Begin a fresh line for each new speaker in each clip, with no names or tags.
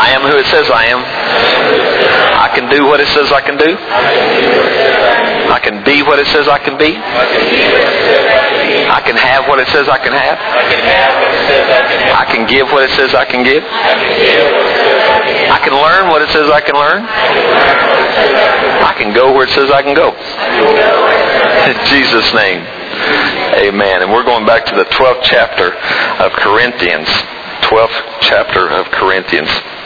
I am who it says I am. I can do what it says I can do. I can be what it says I can be. I can have what it says I can have. I can give what it says I can give. I can learn what it says I can learn. I can go where it says I can go. In Jesus' name. Amen. And we're going back to the 12th chapter of Corinthians. 12th chapter of Corinthians.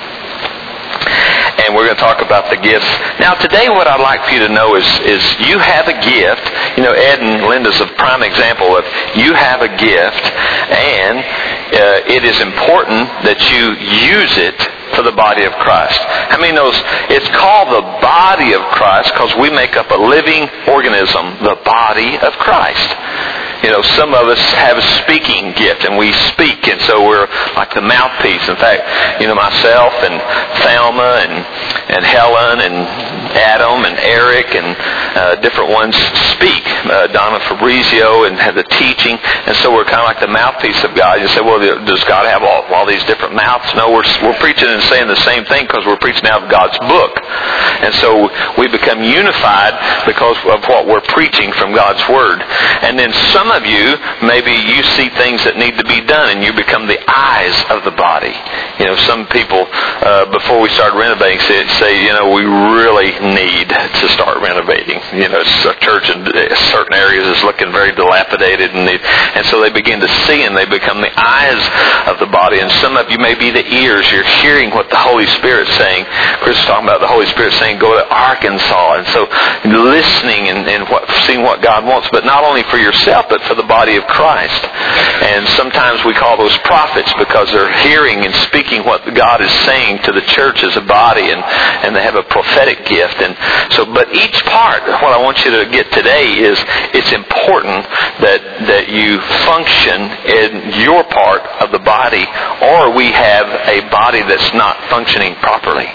And we're going to talk about the gifts. Now today what I'd like for you to know is you have a gift. You know, Ed and Linda's a prime example of you have a gift, and it is important that you use it for the body of Christ. How many knows it's called the body of Christ because we make up a living organism, the body of Christ. You know, some of us have a speaking gift and we speak, and so we're like the mouthpiece. In fact, you know, myself and Thelma and Helen and Adam and Eric and different ones speak. Donna Fabrizio and have the teaching, and so we're kind of like the mouthpiece of God. You say, well, does God have all these different mouths? No, we're preaching and saying the same thing because we're preaching out of God's book. And so we become unified because of what we're preaching from God's Word. And then some of you, maybe you see things that need to be done and you become the eyes of the body. You know, some people, before we start renovating, say, you know, we really need to start renovating. You know, a church in certain areas is looking very dilapidated, and so they begin to see and they become the eyes of the body. And some of you may be the ears. You're hearing what the Holy Spirit's saying. Chris was talking about the Holy Spirit saying, go to Arkansas. And so listening and seeing what God wants, but not only for yourself, but for the body of Christ. And sometimes we call those prophets because they're hearing and speaking what God is saying to the church as a body, and they have a prophetic gift. And so, but each part, what I want you to get today is it's important that you function in your part of the body, or we have a body that's not functioning properly.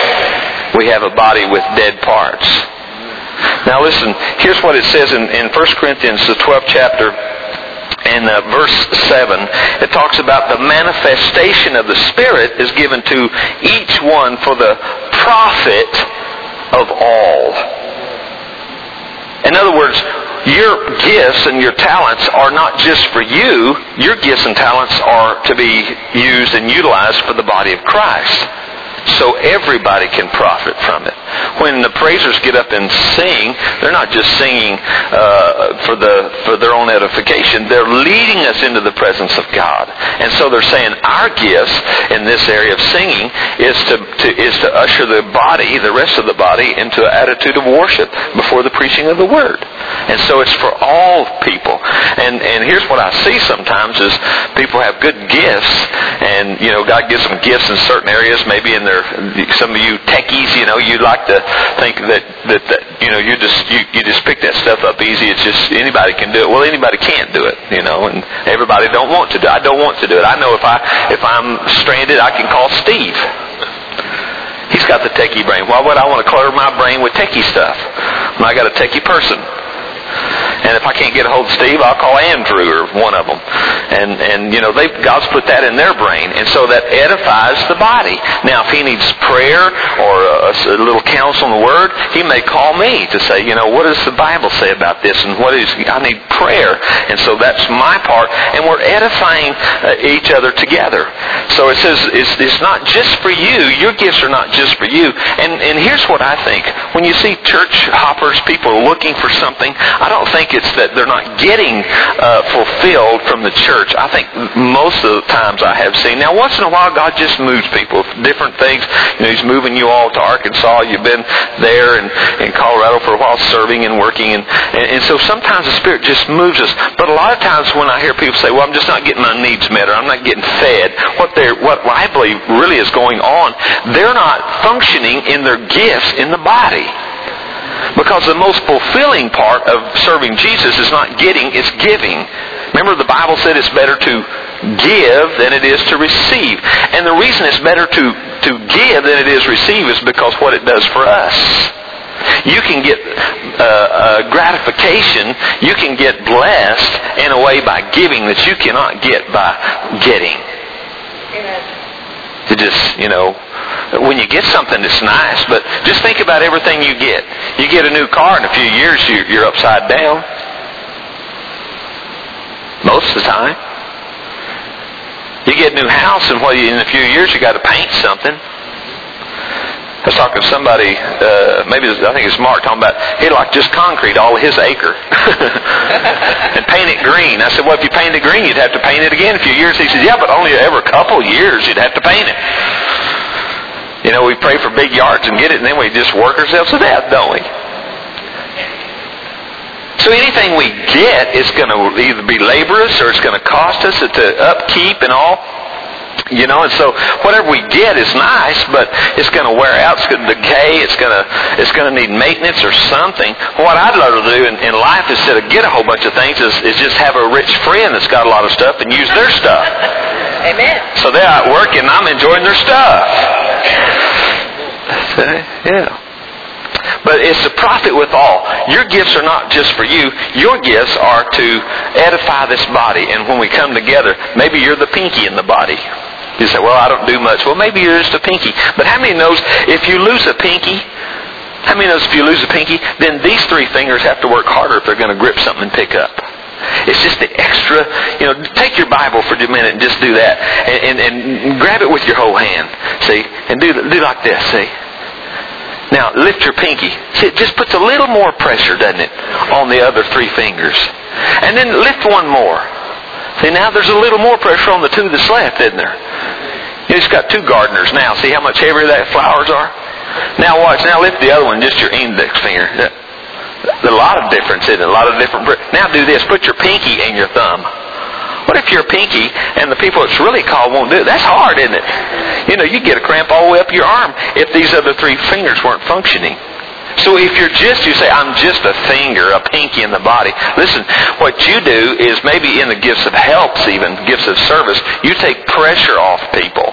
We have a body with dead parts. Now listen, here's what it says in 1 Corinthians, the 12th chapter, in verse 7. It talks about the manifestation of the Spirit is given to each one for the profit of all. In other words, your gifts and your talents are not just for you. Your gifts and talents are to be used and utilized for the body of Christ. So everybody can profit from it. When the praisers get up and sing, they're not just singing for their own edification. They're leading us into the presence of God. And so they're saying our gifts in this area of singing is to usher the body, the rest of the body, into an attitude of worship before the preaching of the Word. And so it's for all people. And here's what I see sometimes is people have good gifts, and you know, God gives them gifts in certain areas, maybe in their, some of you techies, you know, you like to think that you know, you just pick that stuff up easy. It's just anybody can do it. Well, anybody can't do it, you know, and everybody don't want to do it. I don't want to do it. I know if I'm stranded, I can call Steve. He's got the techie brain. Why would I want to clutter my brain with techie stuff when I got a techie person? And if I can't get a hold of Steve, I'll call Andrew or one of them. And you know, God's put that in their brain. And so that edifies the body. Now, if he needs prayer or a little counsel in the Word, he may call me to say, you know, what does the Bible say about this? And I need prayer. And so that's my part. And we're edifying each other together. So it says it's not just for you. Your gifts are not just for you. And here's what I think. When you see church hoppers, people looking for something, I don't think it's that they're not getting fulfilled from the church. I think most of the times I have seen. Now, once in a while, God just moves people. Different things. You know, He's moving you all to Arkansas. You've been there and in Colorado for a while serving and working. And so sometimes the Spirit just moves us. But a lot of times when I hear people say, well, I'm just not getting my needs met, or I'm not getting fed, what I believe really is going on, they're not functioning in their gifts in the body. Because the most fulfilling part of serving Jesus is not getting, it's giving. Remember, the Bible said it's better to give than it is to receive. And the reason it's better to give than it is receive is because what it does for us. You can get gratification, you can get blessed in a way by giving that you cannot get by getting.
Amen.
To just, you know, when you get something that's nice, but just think about everything you get. You get a new car, in a few years you're upside down. Most of the time. You get a new house, and in a few years you got to paint something. I was talking to somebody, I think it's Mark, talking about he'd like just concrete all of his acre and paint it green. I said, well, if you paint it green, you'd have to paint it again in a few years. He said, yeah, but only every couple years you'd have to paint it. You know, we pray for big yards and get it, and then we just work ourselves to death, don't we? So anything we get is going to either be laborious or it's going to cost us to upkeep and all. You know, and so whatever we get is nice, but it's going to wear out, it's going to decay, it's going to need maintenance or something. What I'd love to do in life instead of get a whole bunch of things is just have a rich friend that's got a lot of stuff and use their stuff.
Amen.
So they're out working and I'm enjoying their stuff. Yeah. But it's the profit with all. Your gifts are not just for you. Your gifts are to edify this body. And when we come together, maybe you're the pinky in the body. You say, well, I don't do much. Well, maybe you're just a pinky. But how many knows if you lose a pinky, then these three fingers have to work harder if they're going to grip something and pick up. It's just the extra, take your Bible for a minute and just do that. And grab it with your whole hand. See? And do like this, see? Now, lift your pinky. See, it just puts a little more pressure, doesn't it, on the other three fingers. And then lift one more. See, now there's a little more pressure on the two that's left, isn't there? You just got two gardeners now. See how much heavier that flowers are? Now watch. Now lift the other one, just your index finger. A lot of difference in it. A lot of different. Now do this. Put your pinky and your thumb. What if you're pinky and the people it's really called won't do it? That's hard, isn't it? You get a cramp all the way up your arm if these other three fingers weren't functioning. So if you say, I'm just a finger, a pinky in the body. Listen, what you do is maybe in the gifts of helps even, gifts of service, you take pressure off people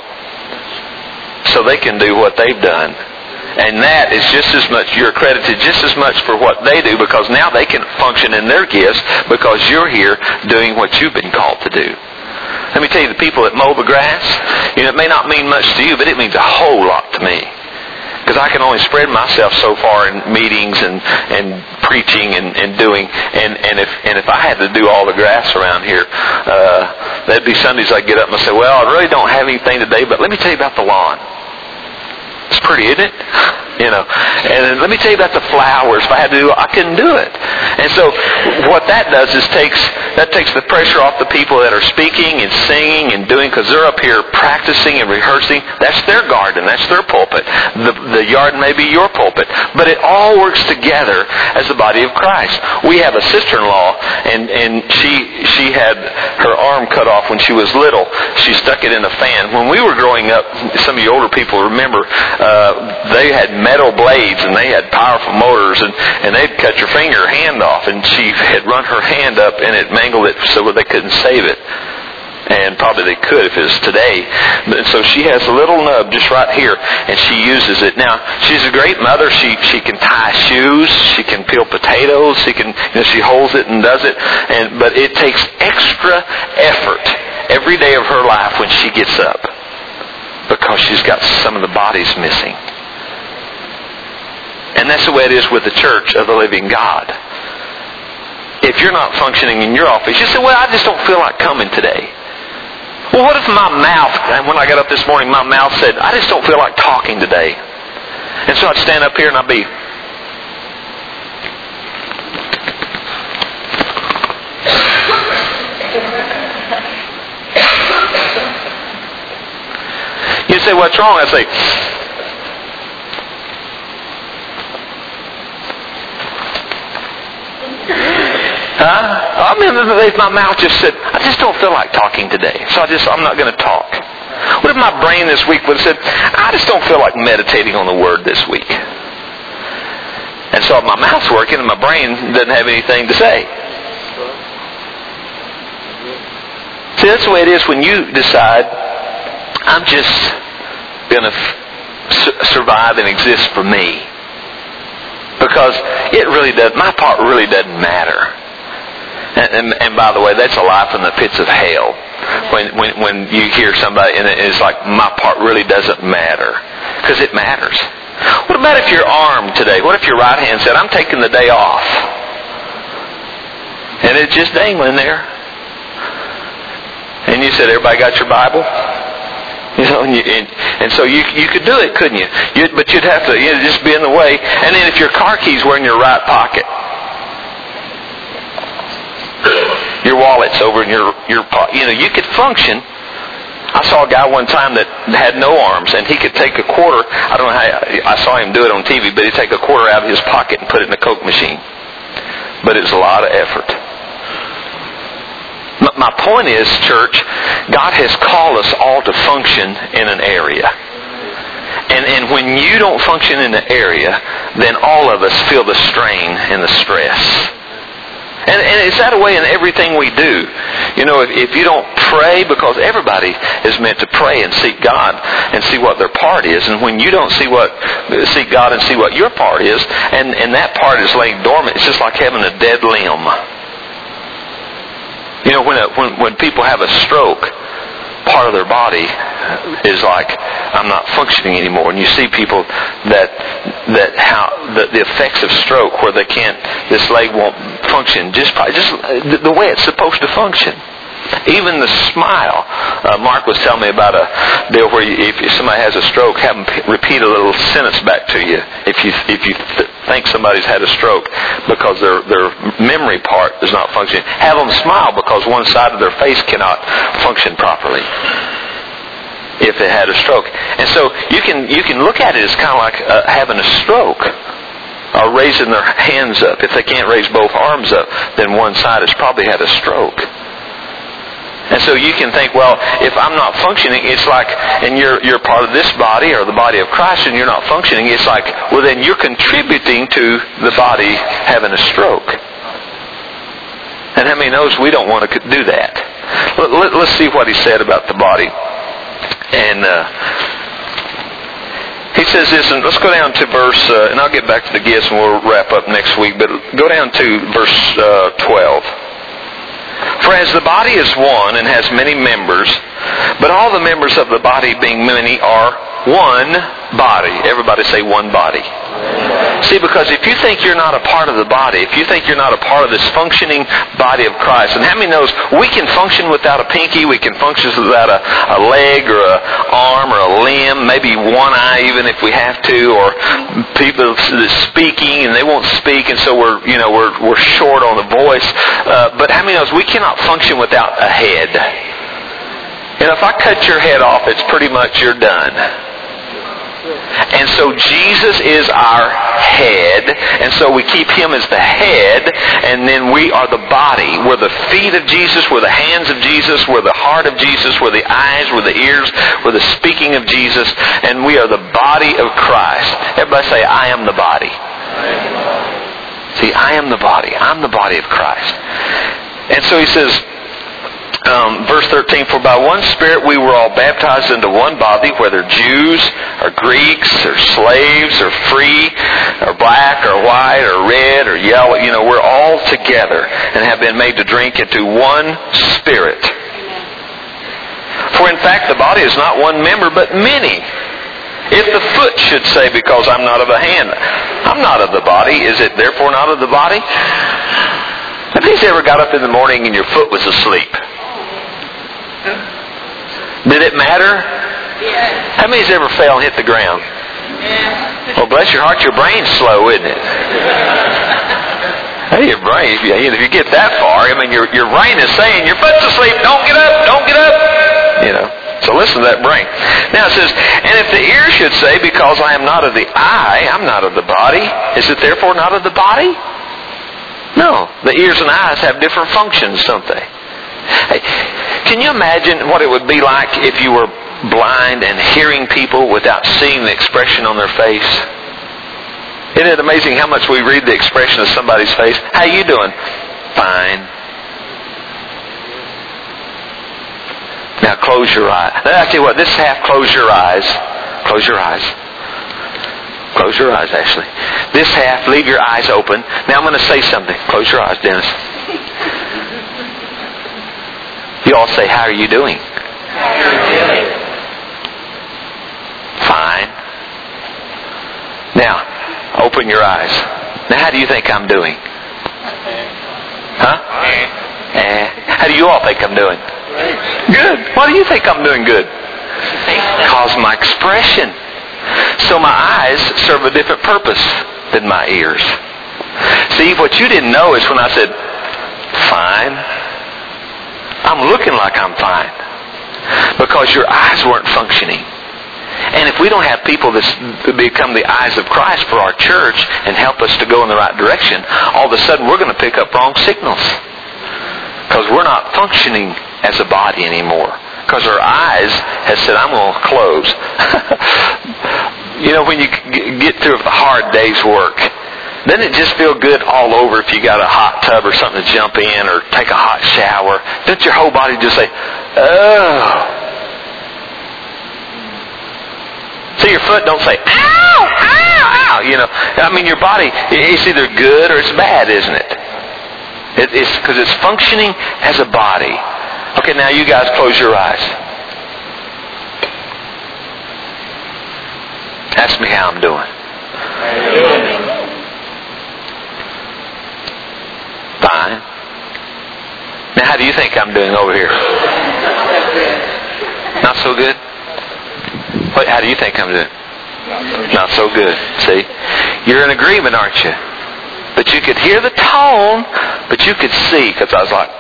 so they can do what they've done. And that is just as much, you're accredited just as much for what they do because now they can function in their gifts because you're here doing what you've been called to do. Let me tell you, the people that mow the grass, it may not mean much to you, but it means a whole lot to me. Because I can only spread myself so far in meetings and preaching and doing. And if I had to do all the grass around here, there'd be Sundays I'd get up and I'd say, well, I really don't have anything today, but let me tell you about the lawn. It's pretty, isn't it? And let me tell you about the flowers. If I had to do it, I couldn't do it. And so what that does is takes the pressure off the people that are speaking and singing and doing, because they're up here practicing and rehearsing. That's their garden. That's their pulpit. The yard may be your pulpit. But it all works together as the body of Christ. We have a sister-in-law, and she had her arm cut off when she was little. She stuck it in a fan. When we were growing up, some of you older people remember, they had metal blades and they had powerful motors and they'd cut your finger or hand off, and she had run her hand up and it mangled it so they couldn't save it. And probably they could if it was today. And so she has a little nub just right here, and she uses it. Now, she's a great mother. She can tie shoes. She can peel potatoes. She holds it and does it. But it takes extra effort every day of her life when she gets up, because she's got some of the bodies missing. And that's the way it is with the church of the living God. If you're not functioning in your office, you say, well, I just don't feel like coming today. Well, what if my mouth, and when I got up this morning, my mouth said, I just don't feel like talking today. And so I'd stand up here and I'd be, you say, what's wrong? I'd say, I mean, if my mouth just said, I just don't feel like talking today, so I'm not going to talk. What if my brain this week would have said, I just don't feel like meditating on the Word this week? And so my mouth's working and my brain doesn't have anything to say. See, that's the way it is when you decide, I'm just going to survive and exist for me. Because it really does, my part really doesn't matter. And by the way, that's a life in the pits of hell. when you hear somebody and it's like, my part really doesn't matter. Because it matters. What about if your arm today, what if your right hand said, I'm taking the day off? And it's just dangling there. And you said, everybody got your Bible? You know, and so you could do it, couldn't you? But you'd have to just be in the way. And then if your car keys were in your right pocket, your wallet's over in your pocket, you could function. I saw a guy one time that had no arms, and he could take a quarter. I don't know how I saw him do it on TV, but he'd take a quarter out of his pocket and put it in a Coke machine. But it's a lot of effort. My point is, church, God has called us all to function in an area. And when you don't function in the area, then all of us feel the strain and the stress. And it's that way in everything we do. If you don't pray, because everybody is meant to pray and seek God and see what their part is. And when you don't seek God and see what your part is, and that part is laying dormant, it's just like having a dead limb. When people have a stroke, part of their body is like, I'm not functioning anymore. And you see people that the effects of stroke, where this leg won't function just the way it's supposed to function. Even the smile. Mark was telling me about a deal where if somebody has a stroke, have them repeat a little sentence back to you if you think somebody's had a stroke, because their memory part is not functioning. Have them smile, because one side of their face cannot function properly if they had a stroke. And so you can look at it as kind of like having a stroke, or raising their hands up. If they can't raise both arms up, then one side has probably had a stroke. And so you can think, well, if I'm not functioning, it's like, and you're part of this body, or the body of Christ, and you're not functioning, it's like, well, then you're contributing to the body having a stroke. And how many knows we don't want to do that? Let's see what he said about the body. And he says this, and let's go down to verse, and I'll get back to the gifts and we'll wrap up next week, but go down to verse 12. For as the body is one and has many members, but all the members of the body being many are one body. Everybody say one body. See, because if you think you're not a part of the body, if you think you're not a part of this functioning body of Christ, and how many knows we can function without a pinky, we can function without a leg or an arm or a limb, maybe one eye even if we have to, or people speaking and they won't speak, and so we're short on the voice. But how many knows we cannot function without a head? If I cut your head off, it's pretty much you're done. And so Jesus is our head, and so we keep Him as the head, and then we are the body. We're the feet of Jesus, we're the hands of Jesus, we're the heart of Jesus, we're the eyes, we're the ears, we're the speaking of Jesus, and we are the body of Christ. Everybody say, I am the body. See, I am the body. I'm the body of Christ. And so he says, verse 13, for by one Spirit we were all baptized into one body, whether Jews or Greeks or slaves or free or black or white or red or yellow. We're all together and have been made to drink into one Spirit. For in fact the body is not one member but many. If the foot should say, because I'm not of a hand, I'm not of the body, is it therefore not of the body? Have you ever got up in the morning and your foot was asleep? Did it matter? Yes. How many's ever fell and hit the ground? Yes. Well, bless your heart, your brain's slow, isn't it? Hey, your brain, if you get that far, your brain is saying, your foot's asleep, don't get up, don't get up. So listen to that brain. Now it says, and if the ear should say, because I am not of the eye, I'm not of the body, is it therefore not of the body? No. The ears and eyes have different functions, don't they? Hey, can you imagine what it would be like if you were blind and hearing people without seeing the expression on their face? Isn't it amazing how much we read the expression of somebody's face? How you doing? Fine. Now close your eyes. I tell you what, this half, close your eyes. Close your eyes. Close your eyes, actually. This half, leave your eyes open. Now I'm going to say something. Close your eyes, Dennis. You all say, how are you doing? Fine. Now, open your eyes. Now, how do you think I'm doing? Huh? How do you all think I'm doing? Good. Why do you think I'm doing good? Because my expression. So my eyes serve a different purpose than my ears. See, what you didn't know is when I said, fine, I'm looking like I'm fine. Because your eyes weren't functioning. And if we don't have people that become the eyes of Christ for our church and help us to go in the right direction, all of a sudden we're going to pick up wrong signals. Because we're not functioning as a body anymore. Because our eyes has said, I'm going to close. You know, when you get through a hard day's work, doesn't it just feel good all over if you got a hot tub or something to jump in or take a hot shower? Doesn't your whole body just say, oh. So your foot don't say, ow, ow, ow. You know, I mean, your body, it's either good or it's bad, isn't it? It's because it's functioning as a body. Okay, now you guys close your eyes. Ask me how I'm doing. Fine. Now how do you think I'm doing over here? Not so good? What, how do you think I'm doing? Not so good. See? You're in agreement, aren't you? But you could hear the tone, but you could see, because I was like,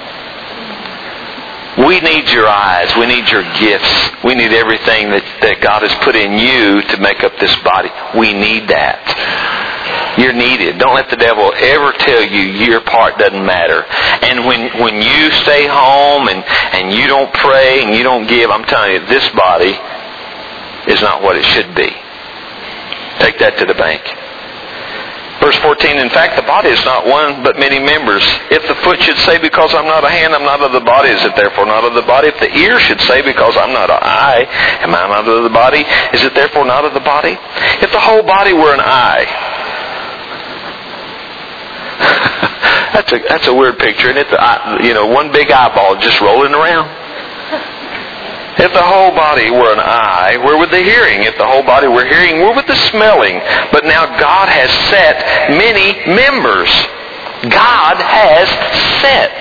we need your eyes. We need your gifts. We need everything that God has put in you to make up this body. We need that. You're needed. Don't let the devil ever tell you your part doesn't matter. And when you stay home and you don't pray and you don't give, I'm telling you, this body is not what it should be. Take that to the bank. Verse 14, in fact, the body is not one, but many members. If the foot should say, because I'm not a hand, I'm not of the body, is it therefore not of the body? If the ear should say, because I'm not an eye, am I not of the body, is it therefore not of the body? If the whole body were an eye, that's a weird picture, and it's one big eyeball just rolling around. If the whole body were an eye, where would the hearing? If the whole body were hearing, where would the smelling? But now God has set many members. God has set.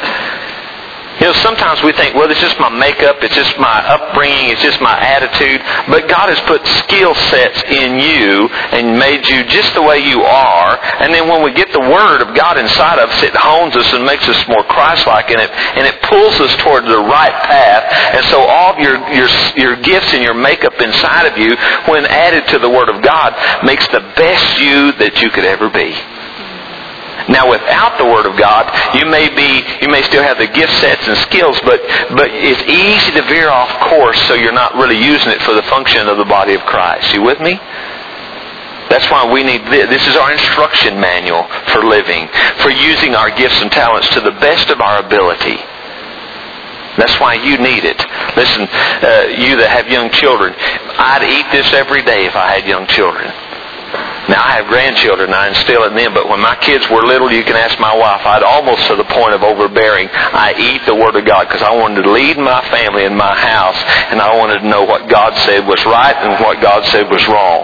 You know, sometimes we think, well, it's just my makeup, it's just my upbringing, it's just my attitude. But God has put skill sets in you and made you just the way you are. And then when we get the Word of God inside of us, it hones us and makes us more Christ-like, and it pulls us toward the right path. And so all of your gifts and your makeup inside of you, when added to the Word of God, makes the best you that you could ever be. Now, without the Word of God, you may still have the gift sets and skills, but it's easy to veer off course, so you're not really using it for the function of the body of Christ. You with me? That's why we need this is our instruction manual for living, for using our gifts and talents to the best of our ability. That's why you need it. Listen, you that have young children, I'd eat this every day if I had young children. Now, I have grandchildren, I instill it in them, but when my kids were little, you can ask my wife, I'd almost to the point of overbearing. I eat the Word of God because I wanted to lead my family in my house, and I wanted to know what God said was right and what God said was wrong.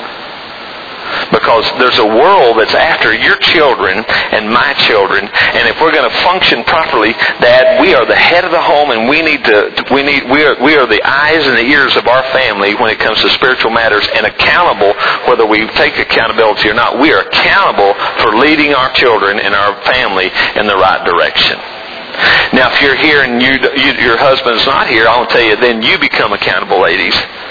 Because there's a world that's after your children and my children, and if we're going to function properly, Dad, we are the head of the home, and we are the eyes and the ears of our family when it comes to spiritual matters, and accountable, whether we take accountability or not. We are accountable for leading our children and our family in the right direction. Now, if you're here and your husband's not here, I'll tell you, then you become accountable, ladies,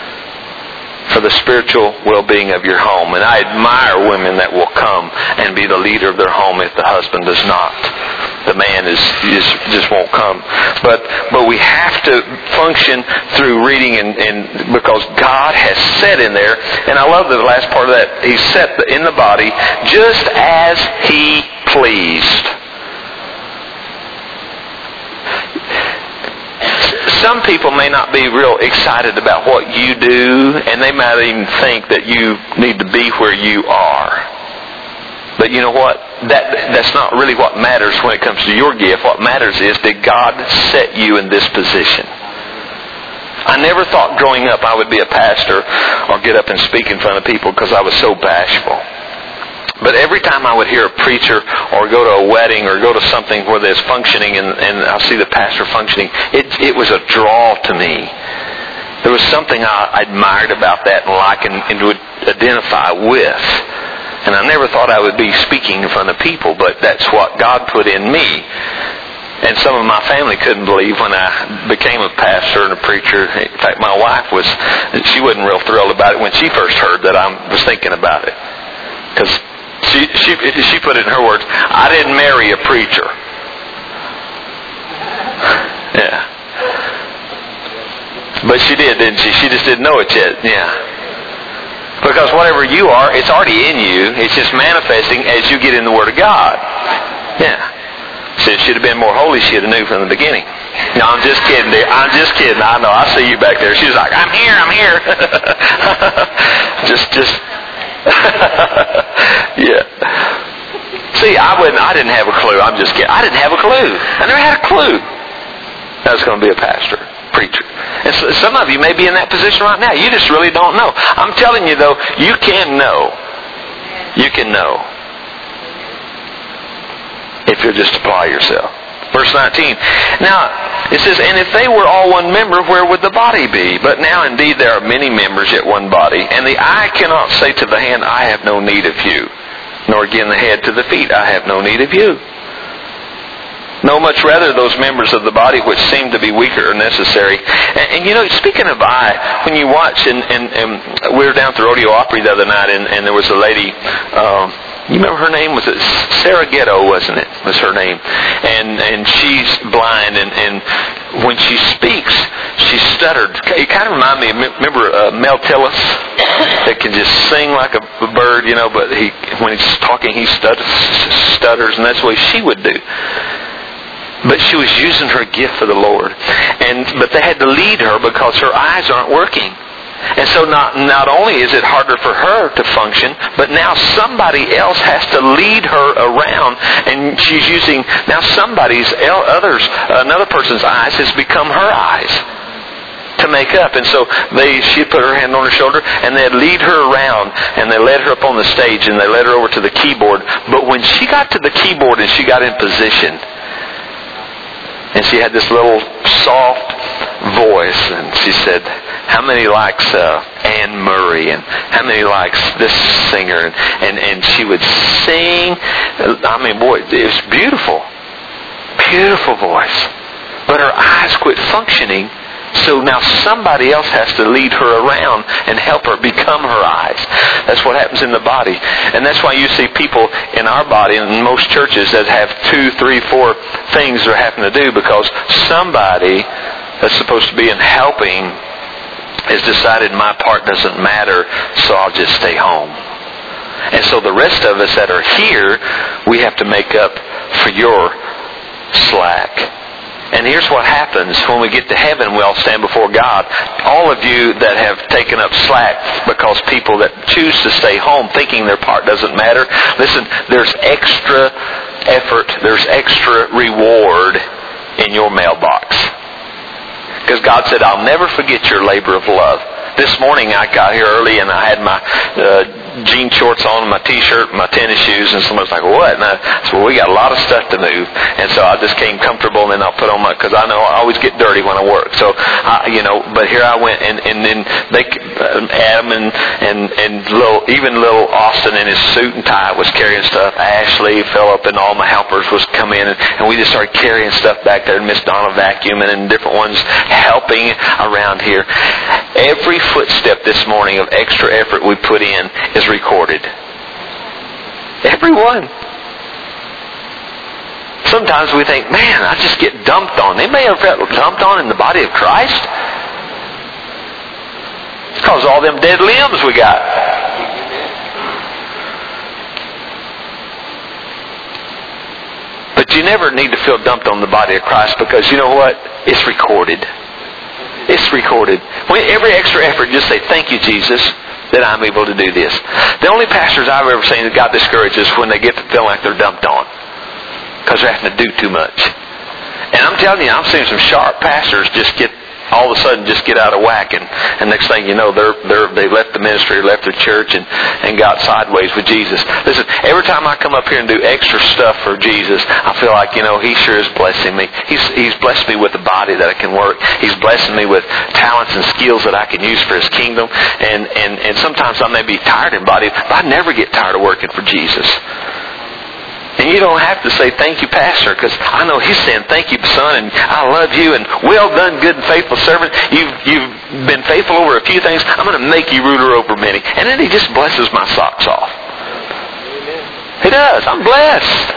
for the spiritual well-being of your home. And I admire women that will come and be the leader of their home if the husband does not. The man just won't come. But we have to function through reading and because God has set in there, and I love the last part of that, He set in the body just as He pleased. Some people may not be real excited about what you do, and they might even think that you need to be where you are. But you know what? That's not really what matters when it comes to your gift. What matters is, did God set you in this position? I never thought growing up I would be a pastor or get up and speak in front of people because I was so bashful. But every time I would hear a preacher or go to a wedding or go to something where there's functioning and I see the pastor functioning, it was a draw to me. There was something I admired about that and liked and would identify with. And I never thought I would be speaking in front of people, but that's what God put in me. And some of my family couldn't believe when I became a pastor and a preacher. In fact, my wife she wasn't real thrilled about it when she first heard that I was thinking about it. Because she put it in her words, I didn't marry a preacher. Yeah. But she did, didn't she? She just didn't know it yet. Yeah. Because whatever you are, it's already in you. It's just manifesting as you get in the Word of God. Yeah. So if she'd have been more holy, she'd have knew from the beginning. No, I'm just kidding, dear. I'm just kidding. I know. I see you back there. She's like, I'm here. just. Yeah. See, I didn't have a clue. I'm just kidding. I didn't have a clue. I never had a clue I was going to be a pastor, preacher. And so, some of you may be in that position right now. You just really don't know. I'm telling you, though, you can know. You can know. If you'll just apply yourself. Verse 19. Now, it says, and if they were all one member, where would the body be? But now indeed there are many members, yet one body. And the eye cannot say to the hand, I have no need of you. Nor again the head to the feet, I have no need of you. No, much rather those members of the body which seem to be weaker are necessary. And you know, speaking of eye, when you watch, and we were down at the Rodeo Opry the other night, and there was a lady, you remember her name? Was it Sarah Ghetto, wasn't it? Was her name. And she's blind, and when she speaks, she stuttered. It kind of reminded me of, remember Mel Tillis? That can just sing like a bird, you know, but when he's talking, he stutters, and that's the way she would do. But she was using her gift for the Lord. But they had to lead her because her eyes aren't working. And so not only is it harder for her to function, but now somebody else has to lead her around, and she's using now another person's eyes has become her eyes to make up. And so she put her hand on her shoulder, and they'd lead her around, and they led her up on the stage, and they led her over to the keyboard. But when she got to the keyboard and she got in position, and she had this little soft voice, and she said, how many likes Anne Murray, and how many likes this singer, and she would sing. I mean, boy, it was beautiful. Beautiful voice. But her eyes quit functioning, so now somebody else has to lead her around and help her become her eyes. That's what happens in the body. And that's why you see people in our body, in most churches, that have 2, 3, 4 things they're having to do because somebody that's supposed to be in helping has decided my part doesn't matter, so I'll just stay home. And so the rest of us that are here, we have to make up for your slack. And here's what happens when we get to heaven. We all stand before God. All of you that have taken up slack because people that choose to stay home thinking their part doesn't matter, listen, there's extra effort, there's extra reward in your mailbox. Because God said, I'll never forget your labor of love. This morning I got here early and I had my jean shorts on, my t-shirt, my tennis shoes, and someone's like, what? And I said, well, we got a lot of stuff to move. And so I just came comfortable, and then I'll put on because I know I always get dirty when I work. So, but here I went, and then Adam and little Austin in his suit and tie was carrying stuff. Ashley, Philip, and all my helpers was come in, and we just started carrying stuff back there, and Miss Donna vacuuming, and different ones helping around here. Every footstep this morning of extra effort we put in is recorded. Everyone. Sometimes we think, man, I just get dumped on. They may have felt dumped on in the body of Christ. It's because of all them dead limbs we got. But you never need to feel dumped on the body of Christ because you know what? It's recorded. It's recorded. Every extra effort, just say, thank you, Jesus. that I'm able to do this. The only pastors I've ever seen that got discouraged is when they get to feeling like they're dumped on. Because they're having to do too much. And I'm telling you, I've seen some sharp pastors just get, all of a sudden, just get out of whack. And next thing you know, they left the ministry, left their church, and got sideways with Jesus. Listen, every time I come up here and do extra stuff for Jesus, I feel like, He sure is blessing me. He's blessed me with a body that I can work. He's blessing me with talents and skills that I can use for His kingdom. And sometimes I may be tired in body, but I never get tired of working for Jesus. And you don't have to say, thank you, Pastor, because I know He's saying, thank you, son, and I love you, and well done, good and faithful servant. You've been faithful over a few things. I'm going to make you ruler over many. And then He just blesses my socks off. He does. I'm blessed.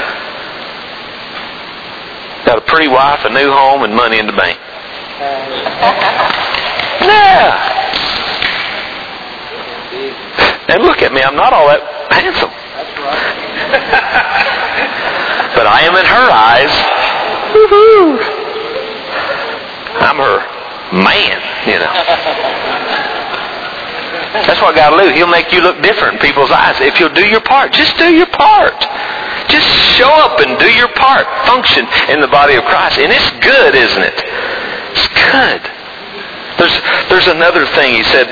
Got a pretty wife, a new home, and money in the bank. Yeah. And look at me. I'm not all that handsome. But I am in her eyes. Woo-hoo. I'm her man, That's what God will do. He'll make you look different in people's eyes. If you'll do your part, just do your part. Just show up and do your part. Function in the body of Christ. And it's good, isn't it? It's good. There's another thing he said,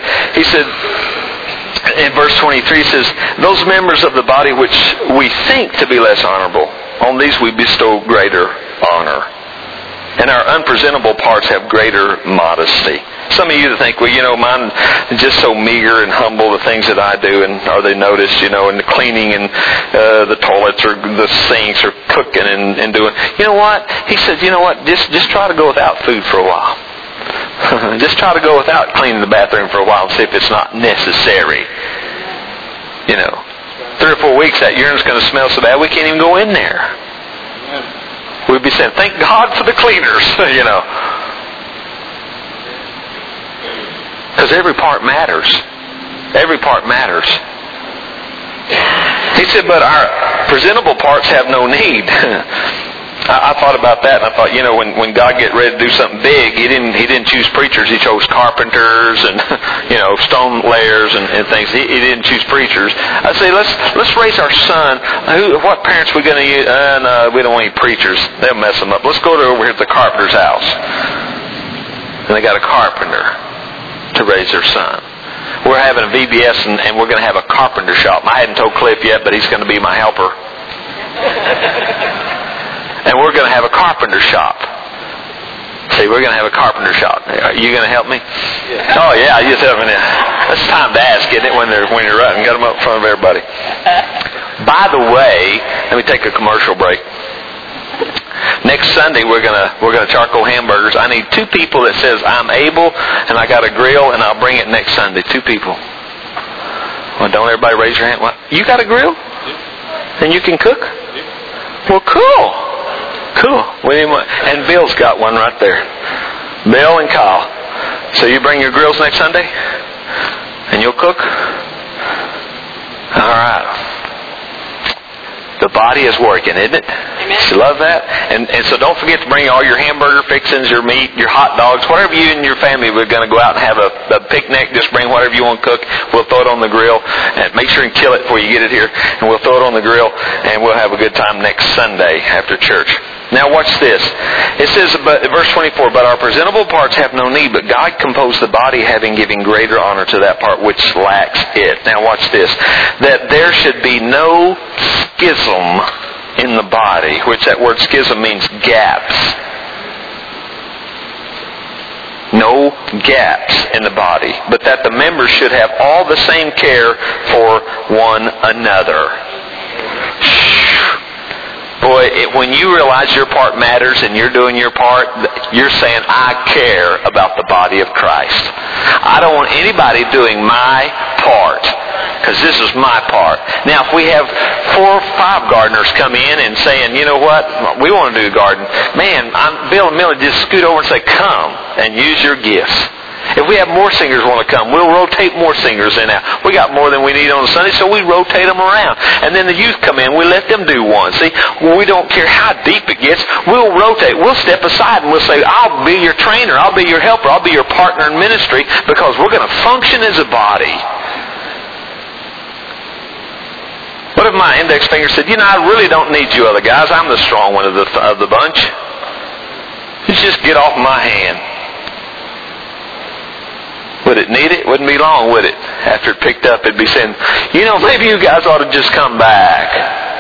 in verse 23, it says, those members of the body which we think to be less honorable, on these we bestow greater honor. And our unpresentable parts have greater modesty. Some of you think, mine is just so meager and humble, the things that I do, and are they noticed, and the cleaning and the toilets or the sinks or cooking and doing. You know what? He says, just try to go without food for a while. Just try to go without cleaning the bathroom for a while and see if it's not necessary. 3 or 4 weeks, that urine's going to smell so bad we can't even go in there. We'd be saying, thank God for the cleaners, Because every part matters. Every part matters. He said, but our presentable parts have no need. I thought about that, and I thought, when God get ready to do something big, He didn't choose preachers. He chose carpenters and stone layers and things. He didn't choose preachers. I say, let's raise our son. What parents we going to use? No, we don't want any preachers. They'll mess them up. Let's go over here to the carpenter's house. And they got a carpenter to raise their son. We're having a VBS, and we're going to have a carpenter shop. I hadn't told Cliff yet, but he's going to be my helper. And we're going to have a carpenter shop. See, we're going to have a carpenter shop. Are you going to help me? Yeah. Oh, yeah, you just help me. That's time to ask, isn't it, when you're running? Got them up in front of everybody. By the way, let me take a commercial break. Next Sunday, we're gonna charcoal hamburgers. I need 2 people that says I'm able, and I got a grill, and I'll bring it next Sunday. 2 people. Well, don't everybody raise your hand? What? You got a grill? And you can cook? Well, cool. Cool. And Bill's got one right there. Bill and Kyle. So you bring your grills next Sunday? And you'll cook? All right. The body is working, isn't it? Amen. You love that? And so don't forget to bring all your hamburger fixings, your meat, your hot dogs, whatever you and your family were going to go out and have a picnic. Just bring whatever you want to cook. We'll throw it on the grill. And make sure and kill it before you get it here. And we'll throw it on the grill. And we'll have a good time next Sunday after church. Now watch this. It says, verse 24, but our presentable parts have no need, but God composed the body, having given greater honor to that part which lacks it. Now watch this. That there should be no schism in the body, which that word schism means gaps. No gaps in the body, but that the members should have all the same care for one another. Boy, when you realize your part matters and you're doing your part, you're saying, I care about the body of Christ. I don't want anybody doing my part, because this is my part. Now, if we have 4 or 5 gardeners come in and saying, you know what, we want to do a garden. Man, Bill and Millie just scoot over and say, come and use your gifts. If we have more singers want to come, we'll rotate more singers in now. We got more than we need on Sunday, so we rotate them around. And then the youth come in, we let them do one. See, we don't care how deep it gets. We'll rotate. We'll step aside and we'll say, I'll be your trainer, I'll be your helper, I'll be your partner in ministry, because we're going to function as a body. of my index fingers said, I really don't need you other guys. I'm the strong one of the bunch. You just get off my hand. Would it need it? Wouldn't be long, would it? After it picked up, it'd be saying, maybe you guys ought to just come back.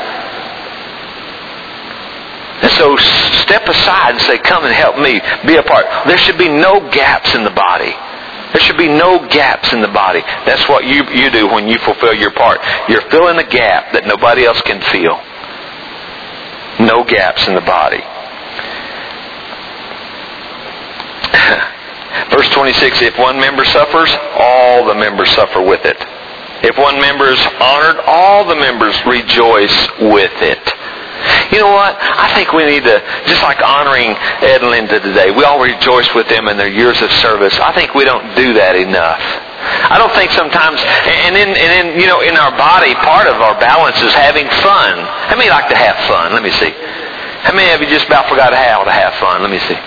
And so step aside and say, come and help me be a part. There should be no gaps in the body. There should be no gaps in the body. That's what you do when you fulfill your part. You're filling a gap that nobody else can fill. No gaps in the body. Verse 26, if one member suffers, all the members suffer with it. If one member is honored, all the members rejoice with it. You know what? I think we need to, just like honoring Ed and Linda today, we all rejoice with them in their years of service. I think we don't do that enough. I don't think sometimes, and in our body, part of our balance is having fun. How many like to have fun? Let me see. How many of you just about forgot how to have fun? Let me see.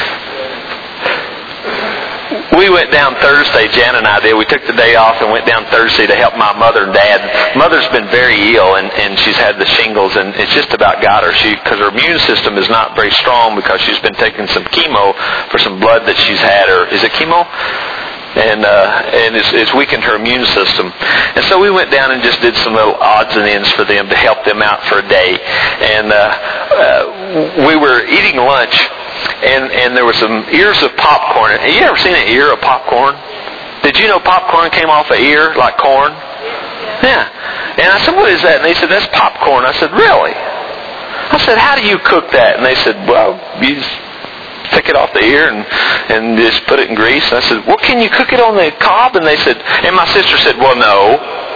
We went down Thursday, Jan and I did. We took the day off and went down Thursday to help my mother and dad. Mother's been very ill and she's had the shingles, and it's just about got her. Because her immune system is not very strong because she's been taking some chemo for some blood that she's had. Or is it chemo? And it's weakened her immune system. And so we went down and just did some little odds and ends for them to help them out for a day. And we were eating lunch, and there were some ears of popcorn. Have you ever seen an ear of popcorn? Did you know popcorn came off an ear like corn? Yeah. And I said, what is that? And they said, that's popcorn. I said, really? I said, how do you cook that? And they said, well, you just pick it off the ear and just put it in grease. And I said, well, can you cook it on the cob? And they said, and my sister said, well, no.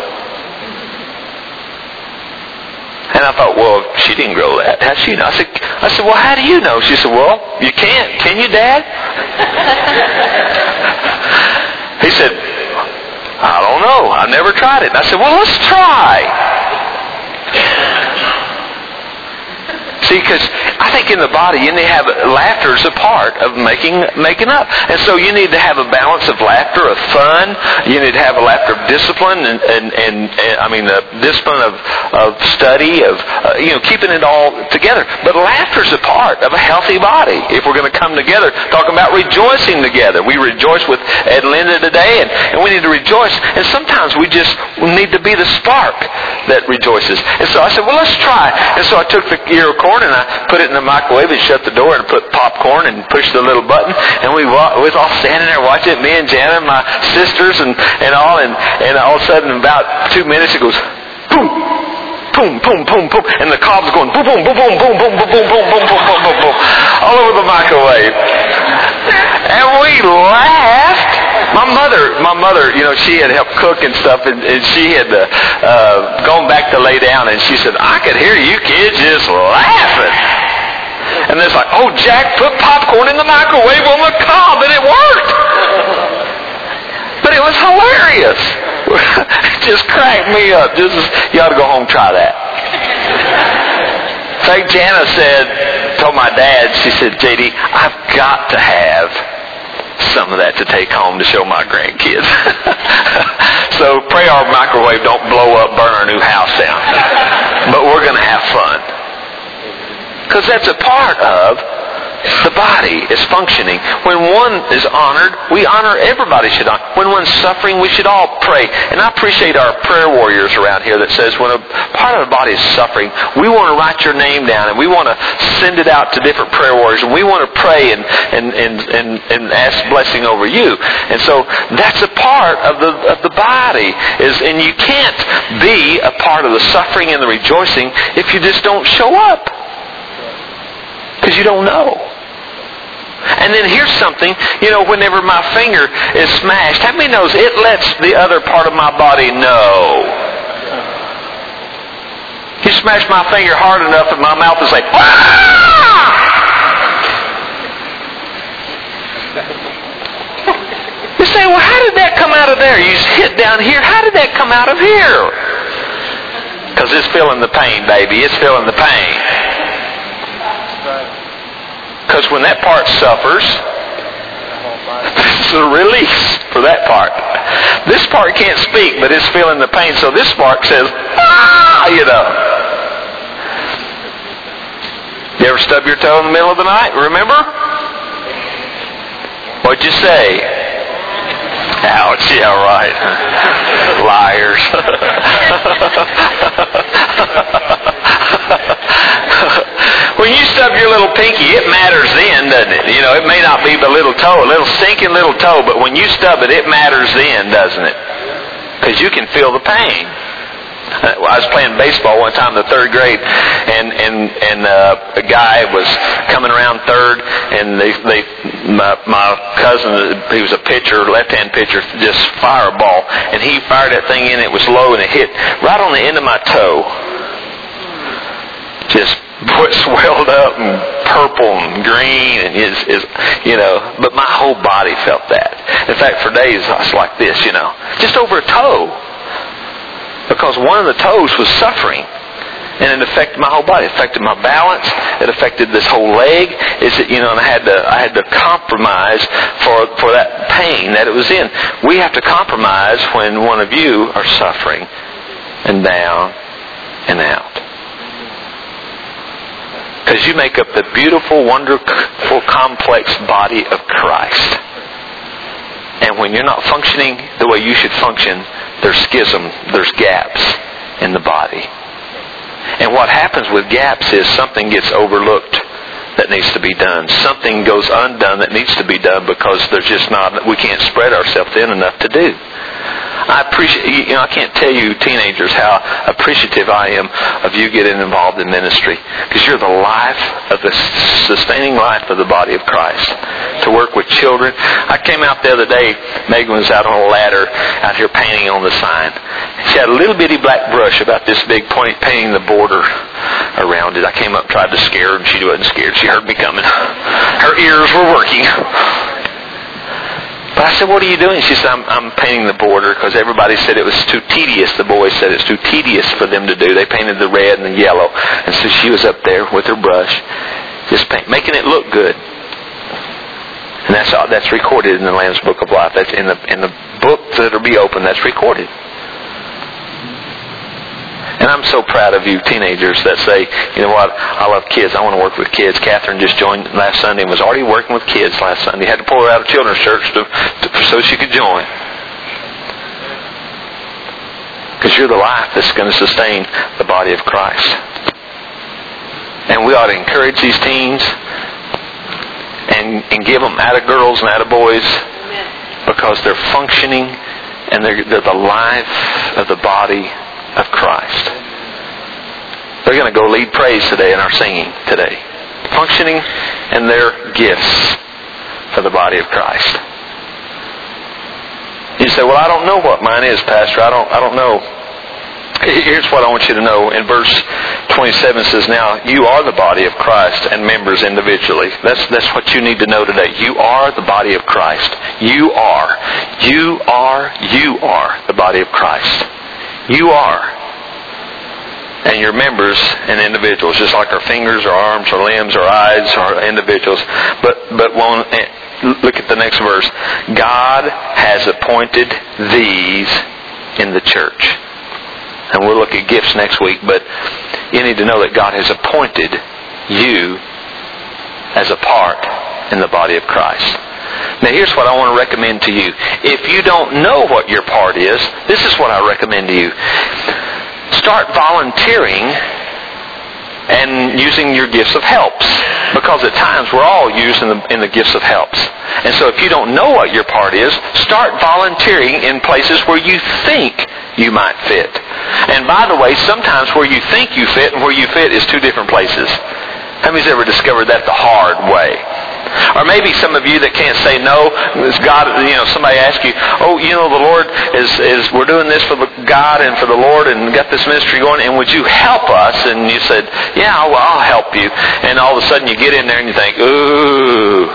And I thought, well, she didn't grow that. How'd she know? I said, well, how do you know? She said, well, you can't. Can you, Dad? He said, I don't know. I never tried it. And I said, well, let's try. See, because I think in the body you need to have laughter as a part of making up, and so you need to have a balance of laughter, of fun. You need to have a laughter of discipline, and I mean the discipline of study, of keeping it all together. But laughter is a part of a healthy body. If we're going to come together, talking about rejoicing together, we rejoice with Ed and Linda today, and we need to rejoice. And sometimes we just need to be the spark that rejoices. And so I said, well, let's try. And so I took the ear of corn and I put it in the microwave and shut the door and put popcorn and pushed the little button, and we was all standing there watching it, me and Jana and my sisters and all, and all of a sudden in about 2 minutes it goes boom, boom, boom, boom, boom, and the cob's going boom, boom, boom, boom, boom, boom, boom, boom, boom, boom, boom, boom, boom, boom, all over the microwave, and we laughed. My mother, she had helped cook and stuff, and she had gone back to lay down, and she said, I could hear you kids just laughing. And it's like, oh, Jack put popcorn in the microwave on the cob, and it worked. But it was hilarious. It just cracked me up. You ought to go home and try that. In fact, Jana told my dad, she said, JD, I've got to have some of that to take home to show my grandkids. So pray our microwave don't blow up, burn our new house down. But we're going to have fun. Because that's a part of the body is functioning. When one is honored, we honor, everybody should honor. When one's suffering, we should all pray. And I appreciate our prayer warriors around here that says when a part of the body is suffering, we want to write your name down and we want to send it out to different prayer warriors, and we want to pray and ask blessing over you. And so that's a part of the body, and you can't be a part of the suffering and the rejoicing if you just don't show up. Because you don't know. And then here's something, whenever my finger is smashed, how many knows it lets the other part of my body know? You smash my finger hard enough and my mouth is like, ah! You say, well, how did that come out of there? You hit down here. How did that come out of here? Because it's feeling the pain, baby. It's feeling the pain. Because when that part suffers, it's a release for that part. This part can't speak, but it's feeling the pain. So this part says, ah! You know. You ever stub your toe in the middle of the night? Remember? What'd you say? Ouch, yeah, right. Liars. When you stub your little pinky, it matters then, doesn't it? You know, it may not be the little toe, a little stinking little toe, but when you stub it, it matters then, doesn't it? Because you can feel the pain. I was playing baseball one time in the third grade, and a guy was coming around third, and my cousin, he was a pitcher, left-hand pitcher, just fire a ball, and he fired that thing in. It was low, and it hit right on the end of my toe. Just swelled up and purple and green, and you know, but my whole body felt that. In fact, for days I was like this, you know, just over a toe. Because one of the toes was suffering, and it affected my whole body. It affected my balance. It affected this whole leg. And I had to compromise for that pain that it was in. We have to compromise when one of you are suffering, and down and out. Because you make up the beautiful, wonderful, complex body of Christ. And when you're not functioning the way you should function, there's schism, there's gaps in the body. And what happens with gaps is something gets overlooked that needs to be done. Something goes undone that needs to be done because we can't spread ourselves thin enough to do. I appreciate, I can't tell you teenagers how appreciative I am of you getting involved in ministry, because you're the sustaining life of the body of Christ. To work with children. I came out the other day, Megan was out on a ladder out here painting on the sign. She had a little bitty black brush about this big, painting the border around it. I came up, tried to scare her, and she wasn't scared. She heard me coming. Her ears were working. But I said, what are you doing? She said, I'm painting the border because everybody said it was too tedious. The boys said it's too tedious for them to do. They painted the red and the yellow. And so she was up there with her brush, just making it look good. And that's recorded in the Lamb's Book of Life. That's in the book that'll be open. That's recorded. And I'm so proud of you teenagers that say, you know what, I love kids. I want to work with kids. Catherine just joined last Sunday and was already working with kids last Sunday. Had to pull her out of children's church so she could join. Because you're the life that's going to sustain the body of Christ. And we ought to encourage these teens and give them atta-girls and atta-boys, because they're functioning and they're the life of the body of Christ. They're going to go lead praise today in our singing today. Functioning in their gifts for the body of Christ. You say, well, I don't know what mine is, Pastor. I don't know. Here's what I want you to know. In verse 27 it says, now you are the body of Christ and members individually. That's what you need to know today. You are the body of Christ. You are the body of Christ. You are. And your members and individuals, just like our fingers, our arms, our limbs, our eyes, our individuals. But look at the next verse. God has appointed these in the church. And we'll look at gifts next week, but you need to know that God has appointed you as a part in the body of Christ. Now here's what I want to recommend to you. If you don't know what your part is, this is what I recommend to you. Start volunteering and using your gifts of helps. Because at times we're all used in the gifts of helps. And so if you don't know what your part is, start volunteering in places where you think you might fit. And by the way, sometimes where you think you fit and where you fit is two different places. How many's ever discovered that the hard way? Or maybe some of you that can't say no, God, somebody asks you, the Lord is we're doing this for God and for the Lord and got this ministry going, and would you help us? And you said, yeah, well, I'll help you. And all of a sudden you get in there and you think, ooh.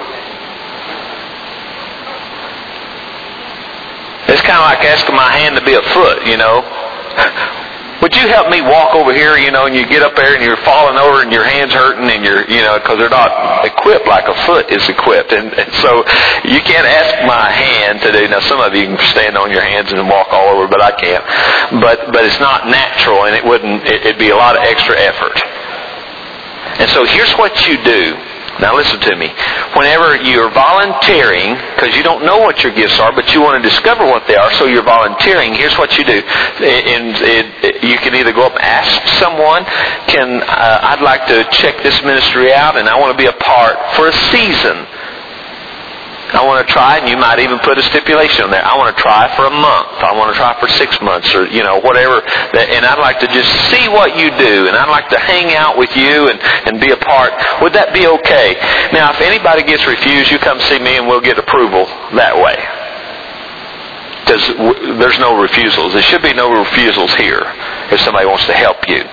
It's kind of like asking my hand to be a foot, would you help me walk over here, and you get up there and you're falling over and your hand's hurting and because they're not equipped like a foot is equipped. And so you can't ask my hand to do. Now some of you can stand on your hands and walk all over, but I can't. But it's not natural, and it'd be a lot of extra effort. And so here's what you do. Now listen to me. Whenever you're volunteering, because you don't know what your gifts are, but you want to discover what they are, so you're volunteering, here's what you do. You can either go up and ask someone, I'd like to check this ministry out, and I want to be a part for a season. I want to try, and you might even put a stipulation on there. I want to try for a month. I want to try for 6 months, or whatever. And I'd like to just see what you do, and I'd like to hang out with you and be a part. Would that be okay? Now, if anybody gets refused, you come see me, and we'll get approval that way. Because there's no refusals. There should be no refusals here if somebody wants to help you.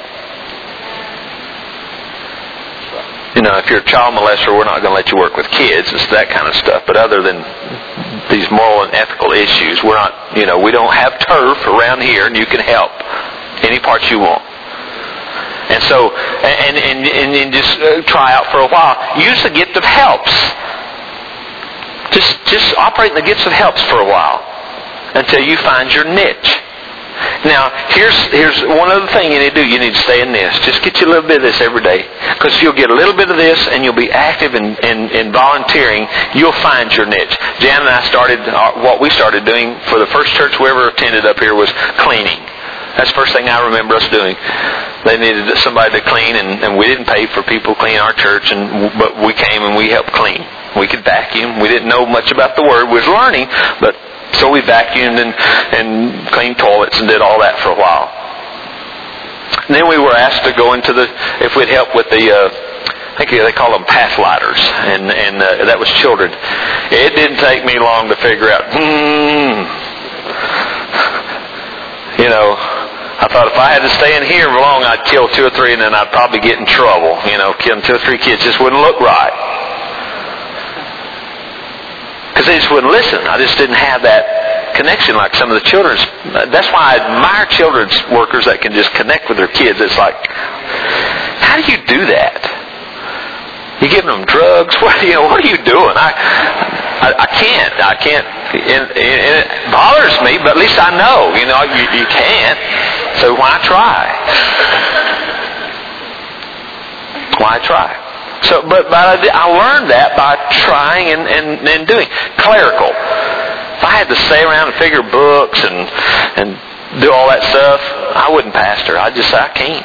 If you're a child molester, we're not going to let you work with kids. It's that kind of stuff. But other than these moral and ethical issues, we're not, we don't have turf around here, and you can help any part you want. And so, and just try out for a while. Use the gift of helps. Just operate in the gifts of helps for a while until you find your niche. Now, here's one other thing you need to do. You need to stay in this. Just get you a little bit of this every day. Because if you'll get a little bit of this and you'll be active in volunteering, you'll find your niche. Jan and I what we started doing for the first church we ever attended up here was cleaning. That's the first thing I remember us doing. They needed somebody to clean, and we didn't pay for people to clean our church, but we came and we helped clean. We could vacuum. We didn't know much about the Word. We was learning, but so we vacuumed and cleaned toilets and did all that for a while. And then we were asked to go into if we'd help with the, I think they call them path lighters, and that was children. It didn't take me long to figure out, I thought if I had to stay in here long, I'd kill 2 or 3, and then I'd probably get in trouble. Killing 2 or 3 kids just wouldn't look right. Because they just wouldn't listen. I just didn't have that connection like some of the children's. That's why I admire children's workers that can just connect with their kids. It's like, how do you do that? You giving them drugs? What are you doing? I can't. And it bothers me, but at least I know. You can't. So why try? Why try? So, but I learned that by trying and doing. Clerical. If I had to stay around and figure books and do all that stuff, I wouldn't pastor. I'd just say, I can't.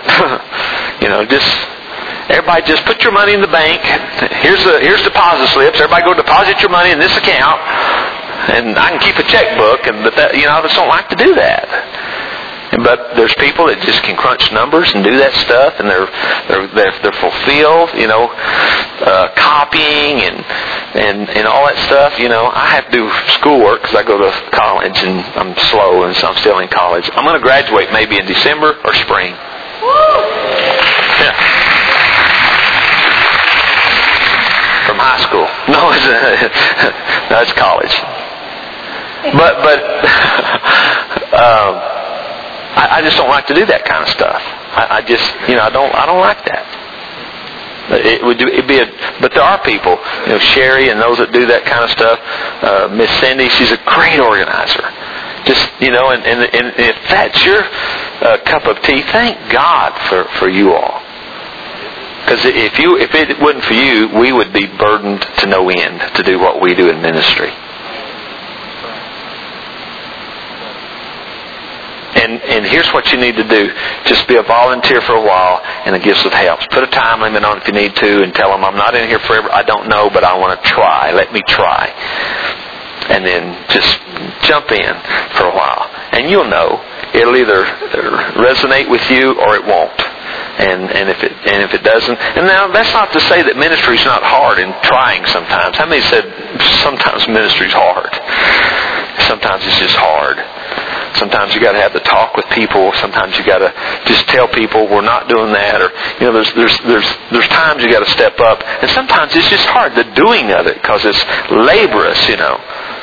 Everybody just put your money in the bank. Here's deposit slips. Everybody go deposit your money in this account, and I can keep a checkbook. But I just don't like to do that. But there's people that just can crunch numbers and do that stuff, and they're fulfilled. Copying and all that stuff. I have to do schoolwork because I go to college and I'm slow, and so I'm still in college. I'm going to graduate maybe in December or spring. Yeah. From high school. No, it's college. But I just don't like to do that kind of stuff. I don't like that. But there are people, Sherry and those that do that kind of stuff. Miss Cindy, she's a great organizer. Just and if that's your cup of tea, thank God for you all. Because if it wasn't for you, we would be burdened to no end to do what we do in ministry. And here's what you need to do. Just be a volunteer for a while in the gifts of helps. Put a time limit on it if you need to, and tell them, I'm not in here forever. I don't know, but I want to try. Let me try. And then just jump in for a while. And you'll know. It'll either resonate with you or it won't. And if it doesn't, and now that's not to say that ministry's not hard in trying sometimes. How many said sometimes ministry's hard? Sometimes it's just hard. Sometimes you got to have the talk with people. Sometimes you got to just tell people we're not doing that, or there's times you got to step up, and sometimes it's just hard the doing of it because it's laborious.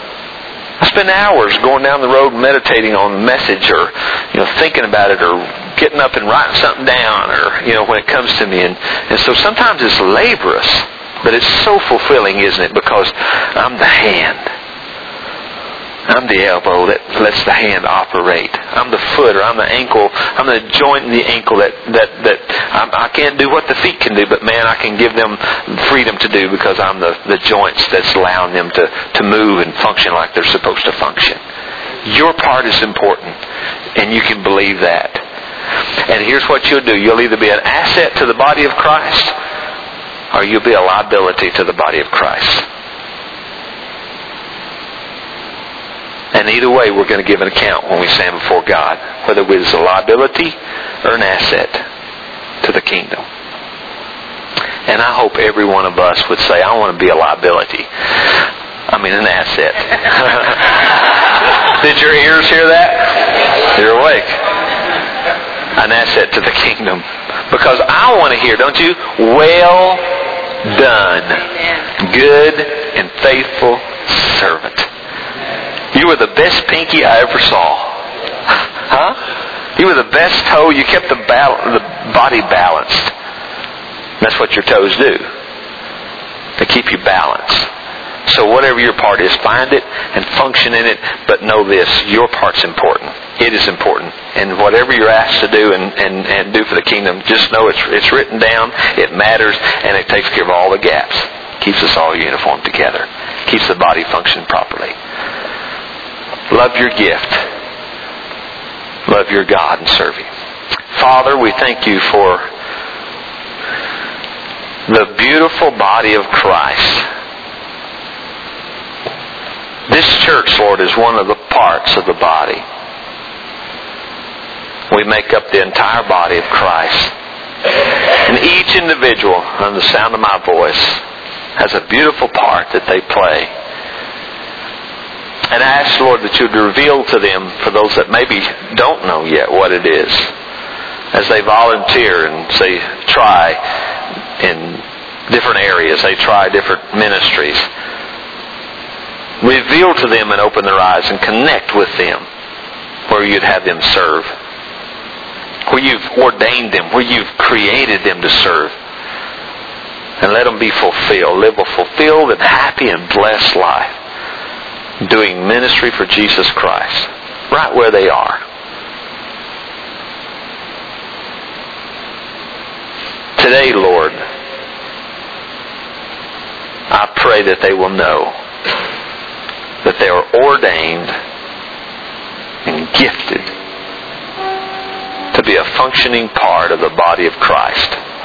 I spend hours going down the road meditating on the message, or thinking about it, or getting up and writing something down, or, when it comes to me. And so sometimes it's laborious, but it's so fulfilling, isn't it? Because I'm the hand. I'm the elbow that lets the hand operate. I'm the foot, or I'm the ankle. I'm the joint in the ankle that I can't do what the feet can do, but man, I can give them freedom to do because I'm the joints that's allowing them to move and function like they're supposed to function. Your part is important, and you can believe that. And here's what you'll do. You'll either be an asset to the body of Christ, or you'll be a liability to the body of Christ. And either way, we're going to give an account when we stand before God, whether it was a liability or an asset to the kingdom. And I hope every one of us would say, I want to be a liability. An asset. Did your ears hear that? You're awake. An asset to the kingdom. Because I want to hear, don't you? Well done, good and faithful servant. You were the best pinky I ever saw. Huh? You were the best toe. You kept the body balanced. That's what your toes do. They keep you balanced. So whatever your part is, find it and function in it. But know this, your part's important. It is important. And whatever you're asked to do and do for the kingdom, just know it's written down, it matters, and it takes care of all the gaps. Keeps us all uniform together. Keeps the body functioning properly. Love your gift. Love your God and serve Him. Father, we thank you for the beautiful body of Christ. This church, Lord, is one of the parts of the body. We make up the entire body of Christ. And each individual, on the sound of my voice, has a beautiful part that they play. And I ask, Lord, that you would reveal to them, for those that maybe don't know yet what it is, as they volunteer and say, try in different areas, they try different ministries. Reveal to them and open their eyes and connect with them where you'd have them serve, where you've ordained them, where you've created them to serve. And let them be fulfilled, live a fulfilled and happy and blessed life, doing ministry for Jesus Christ, right where they are. Today, Lord, I pray that they will know that they are ordained and gifted to be a functioning part of the body of Christ.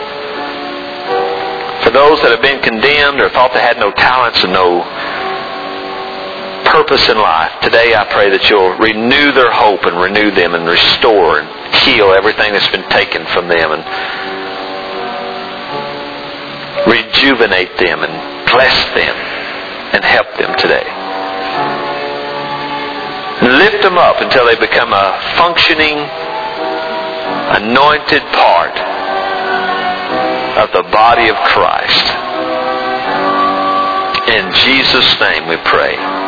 For those that have been condemned or thought they had no talents and no purpose in life, today I pray that you'll renew their hope and renew them and restore and heal everything that's been taken from them and rejuvenate them and bless them and help them today. Lift them up until they become a functioning, anointed part of the body of Christ. In Jesus' name we pray.